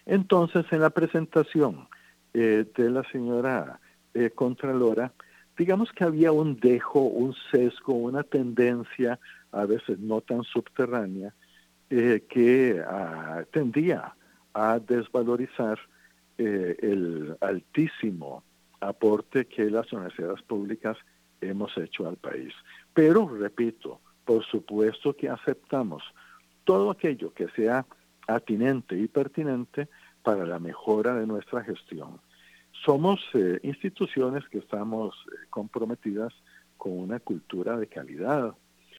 Entonces, en la presentación de la señora Contralora, digamos que había un dejo, un sesgo, una tendencia, a veces no tan subterránea, que tendía a desvalorizar el altísimo aporte que las universidades públicas hemos hecho al país. Pero, repito, por supuesto que aceptamos todo aquello que sea atinente y pertinente para la mejora de nuestra gestión. Somos instituciones que estamos comprometidas con una cultura de calidad.